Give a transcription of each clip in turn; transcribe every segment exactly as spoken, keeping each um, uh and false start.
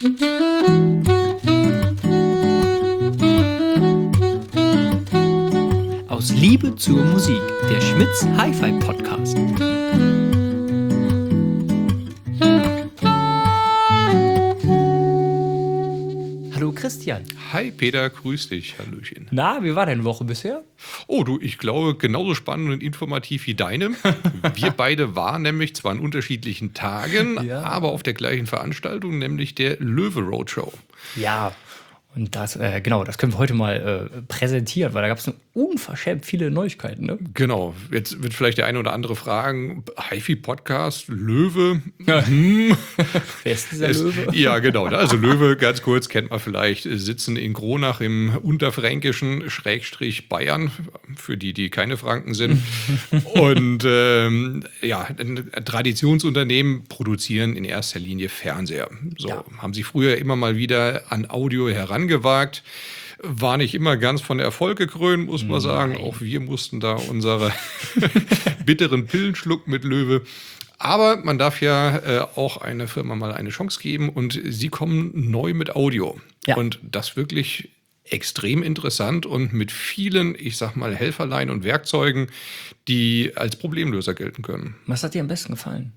Aus Liebe zur Musik, der Schmitz Hi-Fi Podcast. Hallo Christian. Hi Peter, grüß dich, hallöchen. Na, wie war deine Woche bisher? Oh du, ich glaube genauso spannend und informativ wie deine. Wir beide waren nämlich zwar an unterschiedlichen Tagen, Ja. aber auf der gleichen Veranstaltung, nämlich der Löwe Roadshow. Ja, und das, äh, genau, das können wir heute mal äh, präsentieren, weil da gab es unverschämt viele Neuigkeiten, ne? Genau, jetzt wird vielleicht der eine oder andere fragen, Hi-Fi-Podcast, Löwe, hm. Wer ist dieser Es- Löwe? Ja, genau. Also Löwe, ganz kurz, kennt man vielleicht, sitzen in Kronach im unterfränkischen Schrägstrich Bayern, für die, die keine Franken sind. Und ähm, ja, ein Traditionsunternehmen produzieren in erster Linie Fernseher. So, Ja. haben sie früher immer mal wieder an Audio herangewagt. War nicht immer ganz von Erfolg gekrönt, muss man sagen. Auch wir mussten da unsere bitteren Pillen schlucken mit Löwe. Aber man darf ja äh, auch einer Firma mal eine Chance geben und sie kommen neu mit Audio. Ja. Und das wirklich extrem interessant und mit vielen, ich sag mal, Helferlein und Werkzeugen, die als Problemlöser gelten können. Was hat dir am besten gefallen?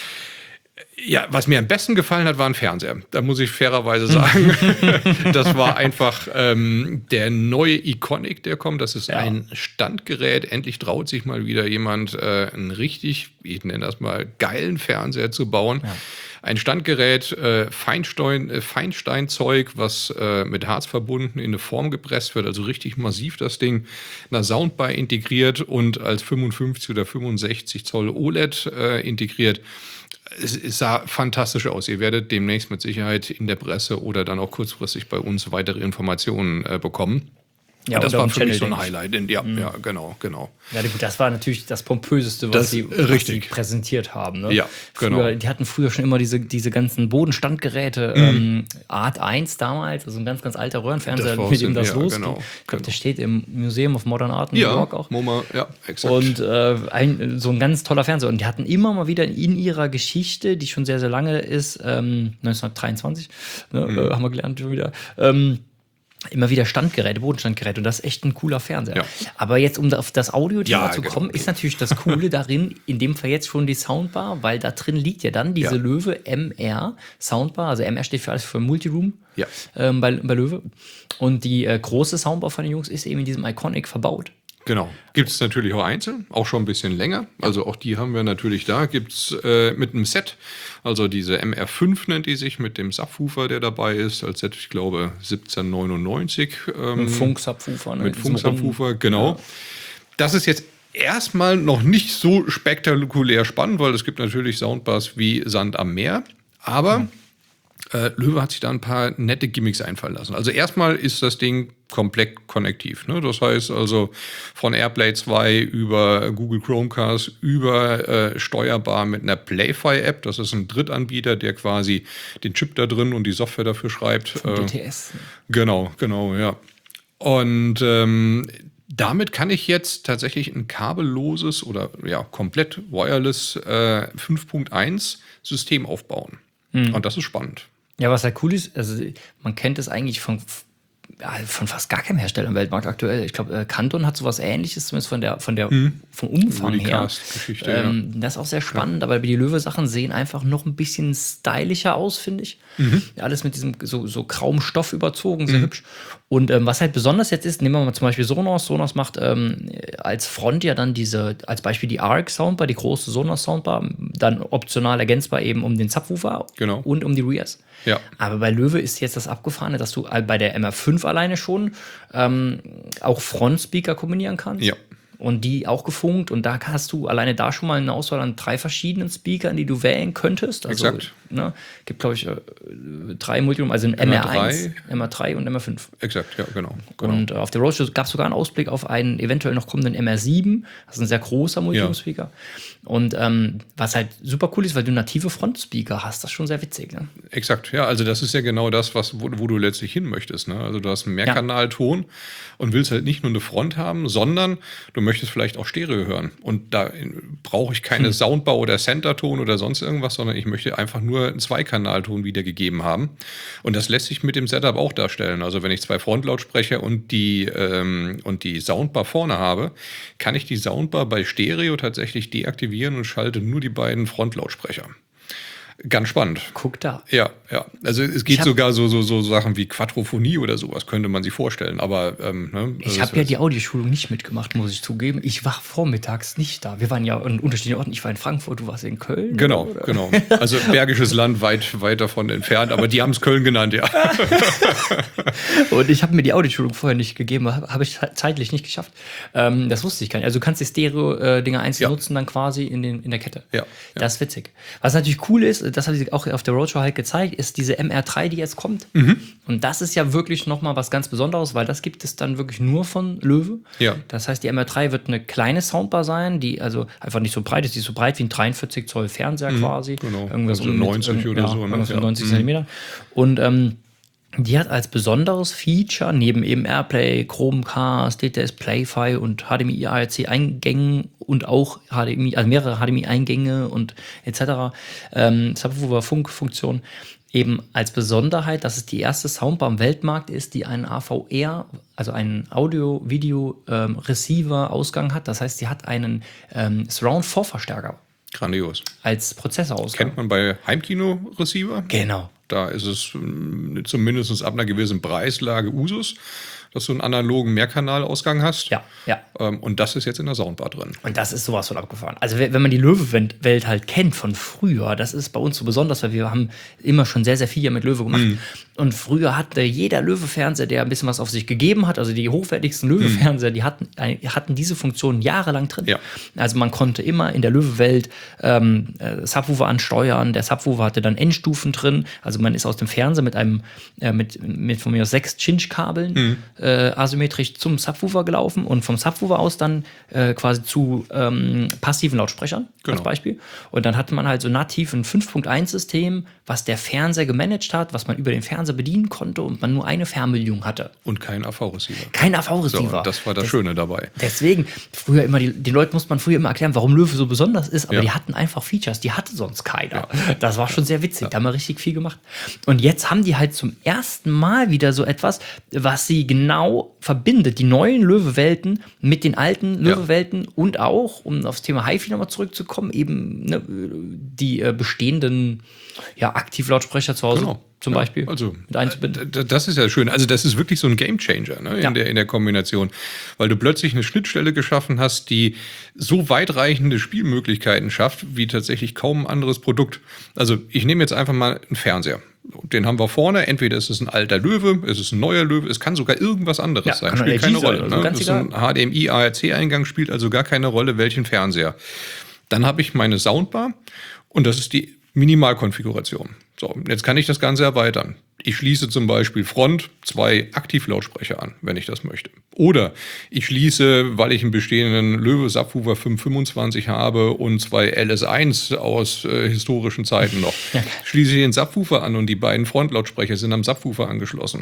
Ja, was mir am besten gefallen hat, war ein Fernseher. Da muss ich fairerweise sagen, das war einfach ähm, der neue Iconic, der kommt. Das ist Ja. ein Standgerät. Endlich traut sich mal wieder jemand, äh, einen richtig, ich nenne das mal, geilen Fernseher zu bauen. Ja. Ein Standgerät, äh, Feinstein, äh, Feinsteinzeug, was äh, mit Harz verbunden in eine Form gepresst wird, also richtig massiv das Ding, einer Soundbar integriert und als fünfundfünfzig oder fünfundsechzig Zoll O L E D äh, integriert. Es, es sah fantastisch aus. Ihr werdet demnächst mit Sicherheit in der Presse oder dann auch kurzfristig bei uns weitere Informationen äh, bekommen. Ja, das und auf war dem für mich Channel, so ein denke ich. Highlight. In, ja, ja, genau, genau. Ja, gut, das war natürlich das Pompöseste, was, Das- sie, was richtig. sie präsentiert haben. Ne? Ja, früher, genau. Die hatten früher schon immer diese, diese ganzen Bodenstandgeräte, ähm, Art eins damals, also ein ganz, ganz alter Röhrenfernseher, Das war mit dem Sinn, das ja, losging. genau, Ich glaube, der genau. steht im Museum of Modern Art in New York auch. MoMA, ja, exakt. Und äh, ein, so ein ganz toller Fernseher. Und die hatten immer mal wieder in ihrer Geschichte, die schon sehr, sehr lange ist, ähm, neunzehnhundertdreiundzwanzig, ne, Mhm. äh, haben wir gelernt schon wieder, ähm, immer wieder Standgeräte, Bodenstandgeräte. Und das ist echt ein cooler Fernseher. Ja. Aber jetzt, um auf das Audiothema Ja, zu genau. kommen, ist natürlich das Coole darin, in dem Fall jetzt schon die Soundbar, weil da drin liegt ja dann diese Ja. Löwe M R Soundbar. Also M R steht für alles für Multiroom Ja. ähm, bei, bei Löwe. Und die äh, große Soundbar von den Jungs ist eben in diesem Iconic verbaut. Genau. Gibt es natürlich auch einzeln, auch schon ein bisschen länger. Also auch die haben wir natürlich da. Gibt es äh, mit einem Set, also diese M R fünf nennt die sich, mit dem Subwoofer, der dabei ist, als Set, ich glaube, siebzehnhundertneunundneunzig. Ähm, Ein Funk-Subwoofer. Ne? mit Diesen Funk-Subwoofer, genau. Das ist jetzt erstmal noch nicht so spektakulär spannend, weil es gibt natürlich Soundbars wie Sand am Meer. Aber äh, Löwe hat sich da ein paar nette Gimmicks einfallen lassen. Also erstmal ist das Ding komplett konnektiv. Ne? Das heißt also von AirPlay zwei über Google Chromecast über äh, steuerbar mit einer Playfy-App. Das ist ein Drittanbieter, der quasi den Chip da drin und die Software dafür schreibt. Von Äh, D T S. Genau, genau, ja. Und ähm, damit kann ich jetzt tatsächlich ein kabelloses oder ja komplett wireless äh, fünf Punkt eins System aufbauen. Und das ist spannend. Ja, was halt cool ist, also man kennt es eigentlich von, ja, von fast gar keinem Hersteller im Weltmarkt aktuell. Ich glaube, äh, Canton hat sowas Ähnliches, zumindest von der, von der, vom Umfang Über die her. Cast-Geschichte, ähm, Das ist auch sehr spannend, aber die Löwe-Sachen sehen einfach noch ein bisschen stylischer aus, finde ich. Ja, alles mit diesem so, so grauem Stoff überzogen, sehr hübsch. Und ähm, was halt besonders jetzt ist, nehmen wir mal zum Beispiel Sonos. Sonos macht ähm, als Front ja dann diese, als Beispiel die Arc Soundbar, die große Sonos Soundbar, dann optional ergänzbar eben um den Subwoofer Genau. und um die Rears. Ja. Aber bei Löwe ist jetzt das Abgefahrene, dass du bei der M R fünf alleine schon ähm, auch Frontspeaker kombinieren kannst. Ja. Und die auch gefunkt. Und da hast du alleine da schon mal eine Auswahl an drei verschiedenen Speakern, die du wählen könntest. Also, Exakt. Ne, gibt, glaube ich, äh, drei Multiroom, also ein M R eins, M R drei. M R drei und M R fünf. Exakt, ja, genau. genau. Und äh, auf der Roadshow gab es sogar einen Ausblick auf einen eventuell noch kommenden M R sieben. Das ist ein sehr großer Multiroom-Speaker. Und ähm, was halt super cool ist, weil du native Frontspeaker hast, das ist schon sehr witzig. Ne? Exakt, ja, also das ist ja genau das, was, wo, wo du letztlich hin möchtest. Ne? Also du hast einen Mehrkanalton und willst halt nicht nur eine Front haben, sondern du möchte es vielleicht auch Stereo hören. Und da brauche ich keine hm. Soundbar oder Centerton oder sonst irgendwas, sondern ich möchte einfach nur einen Zweikanalton wiedergegeben haben. Und das lässt sich mit dem Setup auch darstellen. Also wenn ich zwei Frontlautsprecher und die, ähm, und die Soundbar vorne habe, kann ich die Soundbar bei Stereo tatsächlich deaktivieren und schalte nur die beiden Frontlautsprecher. Ganz spannend. Guck da. Ja, ja. Also es geht sogar so, so, so Sachen wie Quadrophonie oder sowas, könnte man sich vorstellen. Aber ähm, ne, also ich habe ja die Audioschulung nicht mitgemacht, muss ich zugeben. Ich war vormittags nicht da. Wir waren ja an unterschiedlichen Orten. Ich war in Frankfurt, du warst in Köln. Genau, oder? genau. Also Bergisches Land, weit, weit davon entfernt, aber die haben es Köln genannt, ja. Und ich habe mir die Audioschulung vorher nicht gegeben, habe hab ich zeitlich nicht geschafft. Ähm, das wusste ich gar nicht. Also du kannst die Stereo-Dinger einzeln ja. nutzen dann quasi in, den, in der Kette. Ja. Das ist witzig. Was natürlich cool ist, das habe ich auch auf der Roadshow halt gezeigt, ist diese M R drei, die jetzt kommt. Mhm. Und das ist ja wirklich nochmal was ganz Besonderes, weil das gibt es dann wirklich nur von Löwe. Ja. Das heißt, die M R drei wird eine kleine Soundbar sein, die also einfach nicht so breit ist, die ist so breit wie ein dreiundvierzig Zoll Fernseher mhm. quasi. Genau. Irgendwas also um neunzig mit, oder ja, so. Irgendwas ne? von neunzig ja. Zentimeter. Und ähm, die hat als besonderes Feature neben eben Airplay, Chromecast, D T S Play-Fi und H D M I A R C-Eingängen und auch H D M I, also mehrere H D M I-Eingänge und et cetera. Ähm, Subwoofer-Funktion eben als Besonderheit, dass es die erste Soundbar am Weltmarkt ist, die einen A V R, also einen Audio-Video-Receiver-Ausgang hat. Das heißt, sie hat einen ähm, Surround-vier-Verstärker. Grandios. Als Prozessorausgang. Kennt man bei Heimkino-Receiver? Genau. Da ist es zumindest ab einer gewissen Preislage Usus, dass du einen analogen Mehrkanalausgang hast. Ja, ja. Und das ist jetzt in der Soundbar drin. Und das ist sowas von abgefahren. Also wenn man die Löwe-Welt halt kennt von früher, das ist bei uns so besonders, weil wir haben immer schon sehr, sehr viel mit Löwe gemacht. Mhm. Und früher hatte jeder Löwe-Fernseher, der ein bisschen was auf sich gegeben hat, also die hochwertigsten Löwe-Fernseher, mhm. die hatten, hatten diese Funktion jahrelang drin. Ja. Also man konnte immer in der Löwe-Welt ähm, Subwoofer ansteuern. Der Subwoofer hatte dann Endstufen drin. Also man ist aus dem Fernseher mit einem, äh, mit, mit von mir aus sechs Cinch-Kabeln mhm. äh, asymmetrisch zum Subwoofer gelaufen und vom Subwoofer aus dann äh, quasi zu ähm, passiven Lautsprechern, genau. als Beispiel. Und dann hatte man halt so nativ ein fünf Punkt eins System, was der Fernseher gemanagt hat, was man über den Fernseher bedienen konnte und man nur eine Fernbedienung hatte. Und kein A V-Receiver. Kein A V-Receiver. So, das war das Des, Schöne dabei. Deswegen, früher immer, die, die Leute musste man früher immer erklären, warum Löwe so besonders ist, aber ja. die hatten einfach Features, die hatte sonst keiner. Ja. Das war schon sehr witzig, ja. da haben wir richtig viel gemacht. Und jetzt haben die halt zum ersten Mal wieder so etwas, was sie genau verbindet, die neuen Löwe-Welten mit den alten Löwe-Welten ja. und auch, um aufs Thema HiFi nochmal zurückzukommen, eben ne, die äh, bestehenden ja, Aktivlautsprecher zu Hause genau. zum ja, Beispiel also, mit einzubinden. Das ist ja schön. Also das ist wirklich so ein Gamechanger ne, in, ja. der, in der Kombination, weil du plötzlich eine Schnittstelle geschaffen hast, die so weitreichende Spielmöglichkeiten schafft, wie tatsächlich kaum ein anderes Produkt. Also ich nehme jetzt einfach mal einen Fernseher. Den haben wir vorne. Entweder ist es ein alter Löwe, ist es ein neuer Löwe, es kann sogar irgendwas anderes ja, sein. Spielt keine Rolle. Also ne? Das ist ein H D M I A R C-Eingang, spielt also gar keine Rolle, welchen Fernseher. Dann habe ich meine Soundbar und das ist die Minimalkonfiguration. So, jetzt kann ich das Ganze erweitern. Ich schließe zum Beispiel Front zwei Aktivlautsprecher an, wenn ich das möchte. Oder ich schließe, weil ich einen bestehenden Löwe Subwoofer fünf fünfundzwanzig habe und zwei L S eins aus äh, historischen Zeiten noch, ja. schließe ich den Subwoofer an und die beiden Frontlautsprecher sind am Subwoofer angeschlossen.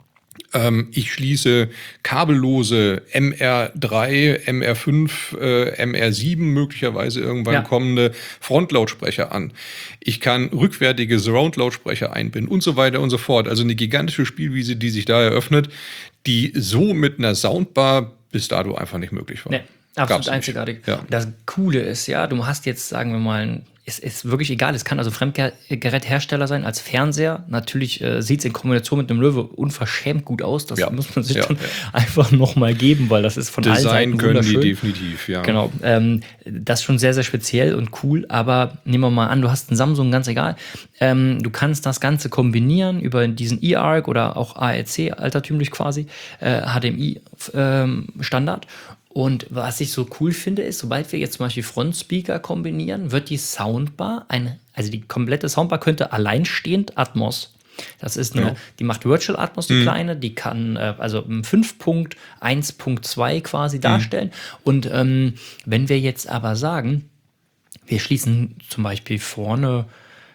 Ähm, ich schließe kabellose M R drei, M R fünf, äh, M R sieben möglicherweise irgendwann ja. kommende Frontlautsprecher an. Ich kann rückwärtige Surround-Lautsprecher einbinden und so weiter und so fort. Also eine gigantische Spielwiese, die sich da eröffnet, die so mit einer Soundbar bis dato einfach nicht möglich war. Nee, absolut einzigartig. Ja. Das Coole ist ja, du hast jetzt, sagen wir mal, ein Es ist wirklich egal, es kann also Fremdgeräthersteller sein als Fernseher. Natürlich äh, sieht es in Kombination mit einem Löwe unverschämt gut aus. Das ja. muss man sich ja, dann ja. einfach nochmal geben, weil das ist von Design allen Seiten können die definitiv, ja. Genau, ähm, das ist schon sehr, sehr speziell und cool. Aber nehmen wir mal an, du hast einen Samsung, ganz egal. Ähm, du kannst das Ganze kombinieren über diesen eARC oder auch A R C, altertümlich quasi, äh, H D M I-Standard. Und was ich so cool finde, ist, sobald wir jetzt zum Beispiel Frontspeaker kombinieren, wird die Soundbar, ein, also die komplette Soundbar könnte alleinstehend Atmos. Das ist eine, ja. die macht Virtual Atmos, die mhm. kleine, die kann äh, also fünf Punkt eins Punkt zwei quasi darstellen. Mhm. Und ähm, wenn wir jetzt aber sagen, wir schließen zum Beispiel vorne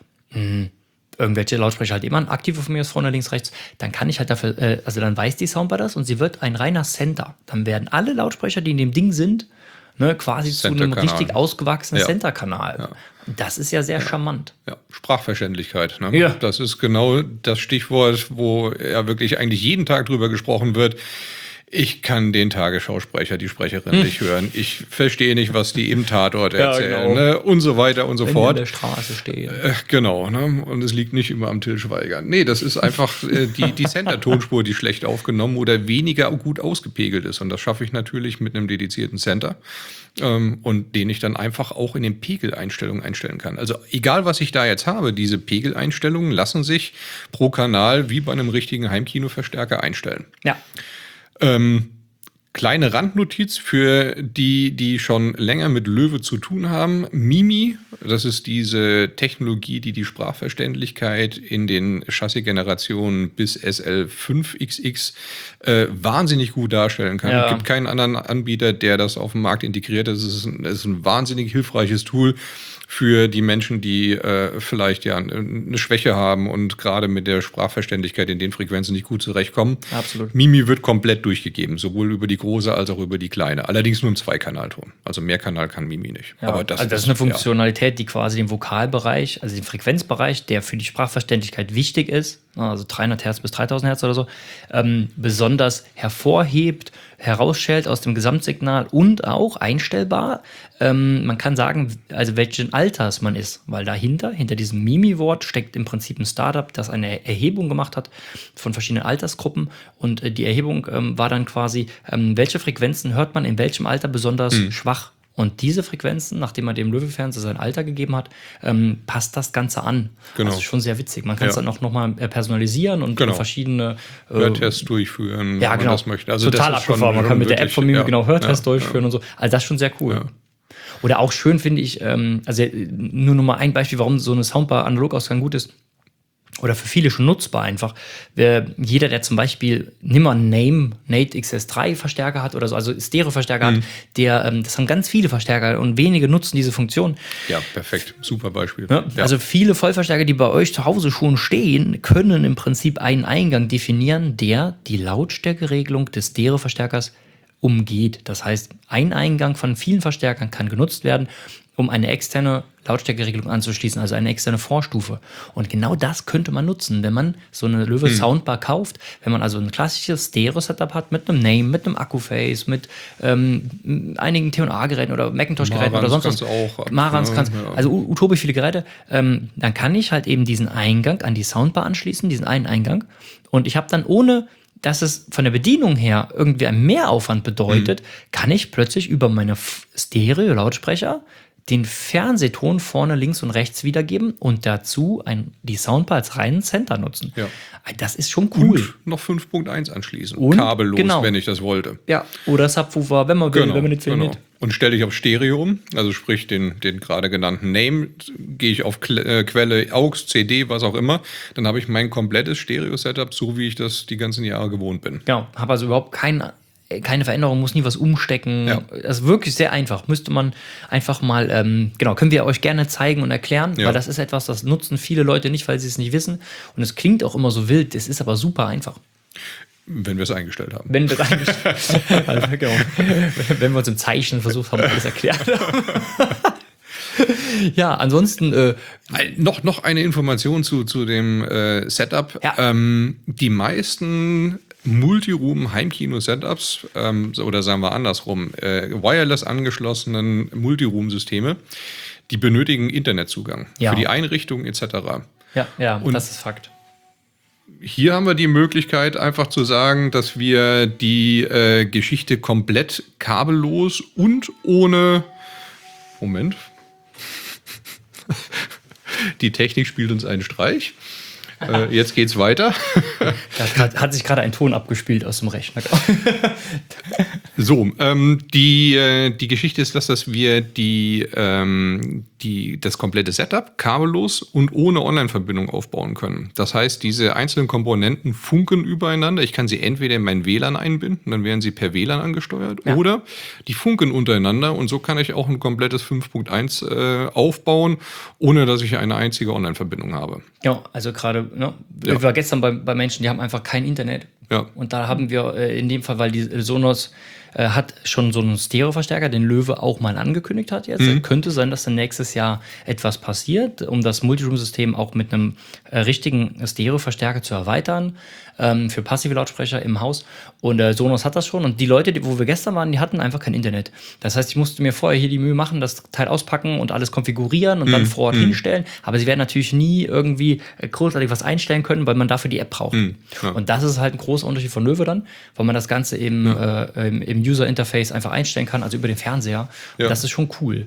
mh, irgendwelche Lautsprecher halt immer ein aktive von mir aus vorne, links, rechts, dann kann ich halt dafür, äh, also dann weiß die Soundbar das und sie wird ein reiner Center. Dann werden alle Lautsprecher, die in dem Ding sind, ne, quasi zu einem richtig ausgewachsenen ja. Center-Kanal. Ja. Das ist ja sehr ja. charmant. Ja. Sprachverständlichkeit. Ne? Ja. Das ist genau das Stichwort, wo ja wirklich eigentlich jeden Tag drüber gesprochen wird. Ich kann den Tagesschausprecher, die Sprecherin hm. nicht hören. Ich verstehe nicht, was die im Tatort erzählen. Ja, genau. ne? Und so weiter und so Wenn fort. Die in der Straße stehen. Äh, genau. Ne? Und es liegt nicht immer am Till Schweiger. Nee, das ist einfach äh, die, die Center-Tonspur, die schlecht aufgenommen oder weniger gut ausgepegelt ist. Und das schaffe ich natürlich mit einem dedizierten Center. Ähm, und den ich dann einfach auch in den Pegeleinstellungen einstellen kann. Also egal, was ich da jetzt habe, diese Pegeleinstellungen lassen sich pro Kanal wie bei einem richtigen Heimkinoverstärker einstellen. Ja. Ähm, kleine Randnotiz für die, die schon länger mit Löwe zu tun haben. Mimi, das ist diese Technologie, die die Sprachverständlichkeit in den Chassis-Generationen bis S L fünf X X äh, wahnsinnig gut darstellen kann. Ja. Es gibt keinen anderen Anbieter, der das auf dem Markt integriert. Das ist ein, das ist ein wahnsinnig hilfreiches Tool für die Menschen, die äh, vielleicht ja eine Schwäche haben und gerade mit der Sprachverständlichkeit in den Frequenzen nicht gut zurechtkommen. Absolut. Mimi wird komplett durchgegeben, sowohl über die große als auch über die kleine. Allerdings nur im Zweikanalton. Also Mehrkanal kann Mimi nicht. Ja, Aber das, also das ist eine Funktionalität, ja. die quasi den Vokalbereich, also den Frequenzbereich, der für die Sprachverständlichkeit wichtig ist, also dreihundert Hertz bis dreitausend Hertz oder so, ähm, besonders hervorhebt, herausschält aus dem Gesamtsignal und auch einstellbar. Ähm, man kann sagen, also welchen Alters man ist, weil dahinter, hinter diesem Mimi-Wort steckt im Prinzip ein Startup, das eine Erhebung gemacht hat von verschiedenen Altersgruppen und äh, die Erhebung ähm, war dann quasi, ähm, welche Frequenzen hört man in welchem Alter besonders mhm. schwach. Und diese Frequenzen, nachdem man dem Löwe-Fernseher sein Alter gegeben hat, ähm, passt das Ganze an. Genau. Also schon sehr witzig. Man kann ja. es dann auch nochmal personalisieren und genau. verschiedene äh, Hörtests durchführen, ja, wenn genau. man das möchte. Also total das ist abgefahren. Man kann mit der App von Mimi ja, genau Hörtests ja, durchführen ja. und so. Also das ist schon sehr cool. Ja. Oder auch schön finde ich, ähm, also nur noch mal ein Beispiel, warum so eine Soundbar-Analogausgang gut ist. Oder für viele schon nutzbar einfach. Wer, jeder, der zum Beispiel nimmer Name Nate X S drei Verstärker hat oder so, also Stereo-Verstärker mhm. hat, der, ähm, das haben ganz viele Verstärker und wenige nutzen diese Funktion. Ja, perfekt. Super Beispiel. Ja, ja. Also viele Vollverstärker, die bei euch zu Hause schon stehen, können im Prinzip einen Eingang definieren, der die Lautstärkeregelung des Stereo-Verstärkers umgeht. Das heißt, ein Eingang von vielen Verstärkern kann genutzt werden, um eine externe Lautstärkeregelung anzuschließen, also eine externe Vorstufe. Und genau das könnte man nutzen, wenn man so eine Löwe hm. Soundbar kauft, wenn man also ein klassisches Stereo-Setup hat mit einem Name, mit einem Akkuface, mit ähm, einigen T und A-Geräten oder Macintosh-Geräten oder sonst was. Auch Marantz kannst ja. Also utopisch viele Geräte. Ähm, dann kann ich halt eben diesen Eingang an die Soundbar anschließen, diesen einen Eingang. Und ich habe dann ohne dass es von der Bedienung her irgendwie ein Mehraufwand bedeutet, mhm. kann ich plötzlich über meine Stereo-Lautsprecher den Fernsehton vorne links und rechts wiedergeben und dazu ein, die Soundbar als reinen Center nutzen. Ja. Das ist schon cool. Und noch fünf Punkt eins anschließen. Und, kabellos, genau. wenn ich das wollte. Ja, oder Subwoofer, wenn man will, genau, wenn man nicht will. Genau. Nicht. Und stelle ich auf Stereo um, also sprich den, den gerade genannten Name, gehe ich auf Kle- äh, Quelle A U X, C D, was auch immer, dann habe ich mein komplettes Stereo-Setup, so wie ich das die ganzen Jahre gewohnt bin. Genau, habe also überhaupt kein, keine Veränderung, muss nie was umstecken. Ja. Das ist wirklich sehr einfach. Müsste man einfach mal, ähm, genau, können wir euch gerne zeigen und erklären, ja. weil das ist etwas, das nutzen viele Leute nicht, weil sie es nicht wissen. Und es klingt auch immer so wild, es ist aber super einfach. Wenn wir es eingestellt haben. Wenn wir es eingestellt haben. Also, genau. Wenn wir uns im Zeichnen versucht haben, alles erklärt. Ja, ansonsten äh, noch, noch eine Information zu, zu dem äh, Setup. Ja. Ähm, die meisten Multiroom-Heimkino-Setups ähm, oder sagen wir andersrum, äh, wireless angeschlossenen Multiroom-Systeme, die benötigen Internetzugang ja. für die Einrichtung et cetera. Ja, ja, und das ist Fakt. Hier haben wir die Möglichkeit, einfach zu sagen, dass wir die äh, Geschichte komplett kabellos und ohne... Moment. Die Technik spielt uns einen Streich. Äh, jetzt geht's weiter. Da hat sich gerade ein Ton abgespielt aus dem Rechner. So, ähm, die, äh, die Geschichte ist das, dass wir die, ähm, die, das komplette Setup kabellos und ohne Online-Verbindung aufbauen können. Das heißt, diese einzelnen Komponenten funken übereinander. Ich kann sie entweder in mein W L A N einbinden, dann werden sie per W L A N angesteuert, ja. oder die funken untereinander und so kann ich auch ein komplettes fünf Punkt eins äh, aufbauen, ohne dass ich eine einzige Online-Verbindung habe. Ja, also gerade, ne, ja. ich war gestern bei, bei Menschen, die haben einfach kein Internet. Ja. Und da haben wir äh, in dem Fall, weil die Sonos äh, hat schon so einen Stereo-Verstärker, den Löwe auch mal angekündigt hat jetzt. Mhm. Könnte sein, dass dann nächstes Jahr etwas passiert, um das Multiroom-System auch mit einem äh, richtigen Stereo-Verstärker zu erweitern ähm, für passive Lautsprecher im Haus. Und äh, Sonos hat das schon. Und die Leute, die, wo wir gestern waren, die hatten einfach kein Internet. Das heißt, ich musste mir vorher hier die Mühe machen, das Teil auspacken und alles konfigurieren und mhm. dann vor Ort mhm. hinstellen. Aber sie werden natürlich nie irgendwie großartig was einstellen können, weil man dafür die App braucht. Mhm. Ja. Und das ist halt ein großer Unterschied von Löwe dann, weil man das Ganze eben ja. äh, im, im User-Interface einfach einstellen kann, also über den Fernseher. Ja. Und das ist schon cool.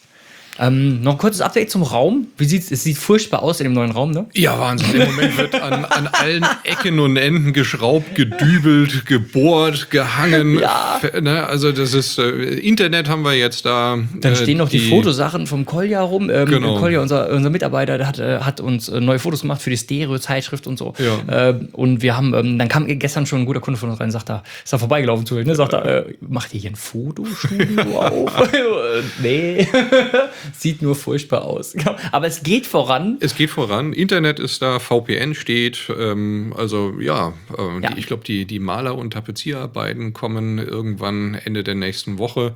Ähm, noch ein kurzes Update zum Raum. Wie sieht's? Es sieht furchtbar aus in dem neuen Raum, ne? Ja, Wahnsinn. Im Moment wird an, an allen Ecken und Enden geschraubt, gedübelt, gebohrt, gehangen. Ja. Ne? Also das ist äh, Internet haben wir jetzt da. Dann äh, stehen noch die, die Fotosachen vom Kolja rum. Ähm, genau. Kolja, unser, unser Mitarbeiter, der hat, äh, hat uns äh, neue Fotos gemacht für die Stereo-Zeitschrift und so. Ja. Äh, und wir haben, ähm, dann kam gestern schon ein guter Kunde von uns rein und sagt da, ist da vorbeigelaufen zu, ne? Sagt er, äh, macht ihr hier ein Fotostudio auf? Nee. Sieht nur furchtbar aus. Aber es geht voran. Es geht voran. Internet ist da, V P N steht. Ähm, also ja, äh, ja. Die, ich glaube, die, die Maler- und Tapezierarbeiten kommen irgendwann Ende der nächsten Woche.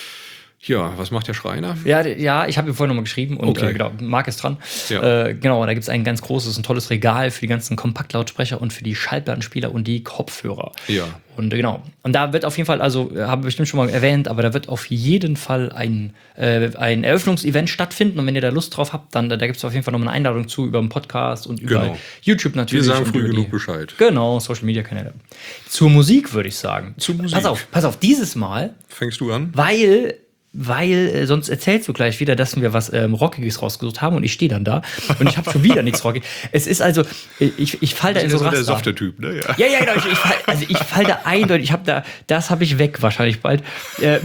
Ja, was macht der Schreiner? Ja, ja, ich habe ihm vorhin nochmal geschrieben und okay. äh, genau, Marc ist dran. Ja. Äh, genau, da gibt es ein ganz großes, ein tolles Regal für die ganzen Kompaktlautsprecher und für die Schallplattenspieler und die Kopfhörer. Ja. Und äh, genau. Und da wird auf jeden Fall, also habe ich bestimmt schon mal erwähnt, aber da wird auf jeden Fall ein, äh, ein Eröffnungsevent stattfinden. Und wenn ihr da Lust drauf habt, dann da gibt es auf jeden Fall nochmal eine Einladung zu über den Podcast und über genau. YouTube natürlich. Wir sagen früh genug Bescheid. Genau, Social Media Kanäle. Zur Musik würde ich sagen. Zur Musik. Pass auf, pass auf, dieses Mal. Fängst du an? Weil. Weil äh, sonst erzählst du gleich wieder, dass wir was ähm, Rockiges rausgesucht haben und ich stehe dann da und ich habe schon wieder nichts Rockiges. Es ist also, ich, ich fall da in so ein Raster. Der softe Typ, ne? Ja, ja, ja genau. Ich, ich fall, also ich fall da eindeutig, ich habe da, das habe ich weg wahrscheinlich bald. Äh,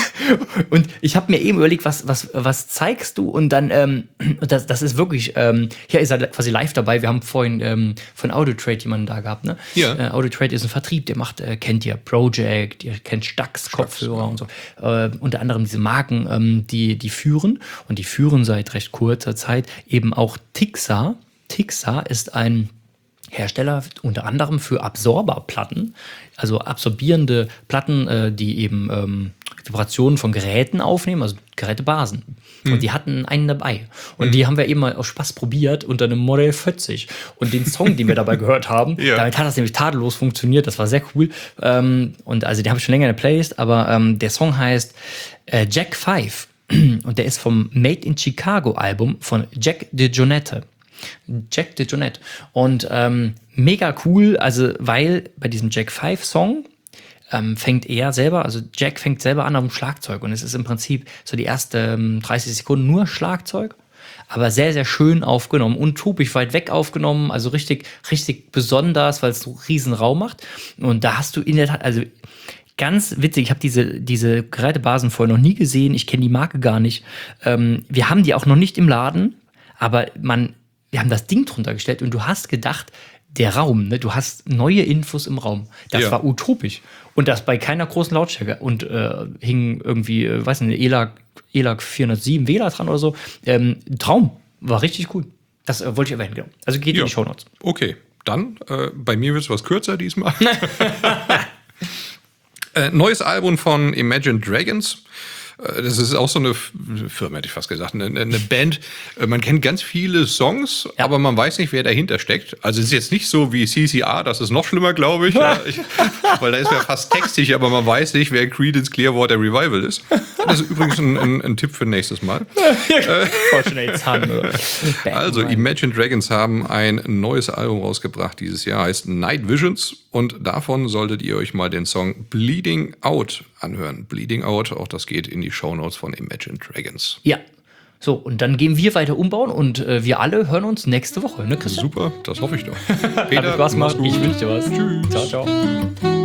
und ich habe mir eben überlegt, was, was, was zeigst du? Und dann, ähm, das, das ist wirklich, ähm, hier ist er quasi live dabei. Wir haben vorhin ähm, von Audio-Trade jemanden da gehabt, ne? Ja. Äh, Audio-Trade ist ein Vertrieb, der macht, äh, kennt ihr Project, ihr kennt Stax, Kopfhörer und so. Äh, unter anderem diese Marken, ähm, die, die führen und die führen seit recht kurzer Zeit eben auch Tixa. Tixa ist ein Hersteller unter anderem für Absorberplatten, also absorbierende Platten, äh, die eben ähm, Vibrationen von Geräten aufnehmen, also Gerätebasen. Mhm. Und die hatten einen dabei. Und mhm. die haben wir eben mal aus Spaß probiert unter einem Modell vierzig. Und den Song, den wir dabei gehört haben, ja. damit hat das nämlich tadellos funktioniert. Das war sehr cool. Ähm, und also den habe ich schon länger in der Playlist, aber ähm, der Song heißt äh, Jack Five. Und der ist vom Made in Chicago Album von Jack DeJohnette. Jack DeJohnette. Und ähm, mega cool, also weil bei diesem Jack Five Song ähm, fängt er selber, also Jack fängt selber an auf dem Schlagzeug und es ist im Prinzip so die ersten dreißig Sekunden nur Schlagzeug, aber sehr, sehr schön aufgenommen, utopisch weit weg aufgenommen, also richtig, richtig besonders, weil es so riesen Raum macht. Und da hast du in der Tat, also ganz witzig, ich habe diese, diese Gerätebasen vorher noch nie gesehen, ich kenne die Marke gar nicht. Ähm, wir haben die auch noch nicht im Laden, aber man, wir haben das Ding drunter gestellt und du hast gedacht, der Raum, ne, du hast neue Infos im Raum. Das ja. war utopisch. Und das bei keiner großen Lautstärke. Und äh, hing irgendwie, äh, weiß nicht, ELAC, ELAC vierhundertsieben W L A dran oder so. Ähm, Traum. War richtig cool. Das äh, wollte ich erwähnen, genau. Also geht ja. in die Shownotes. Okay, dann, äh, bei mir wird es was kürzer diesmal. äh, neues Album von Imagine Dragons. Das ist auch so eine Firma, hätte ich fast gesagt, eine, eine Band. Man kennt ganz viele Songs, ja. aber man weiß nicht, wer dahinter steckt. Also es ist jetzt nicht so wie C C R, das ist noch schlimmer, glaube ich, ja, ich. Weil da ist ja fast textig, aber man weiß nicht, wer Creedence Clearwater Revival ist. Das ist übrigens ein, ein, ein Tipp für nächstes Mal. Also Imagine Dragons haben ein neues Album rausgebracht dieses Jahr, heißt Night Visions. Und davon solltet ihr euch mal den Song Bleeding Out anhören. Bleeding Out, auch das geht in die Shownotes von Imagine Dragons. Ja. So, und dann gehen wir weiter umbauen und äh, wir alle hören uns nächste Woche, ne, Christian? Super, das hoffe ich doch. Peter, Spaß gemacht. Ich wünsche dir was. Tschüss. Ciao, ciao.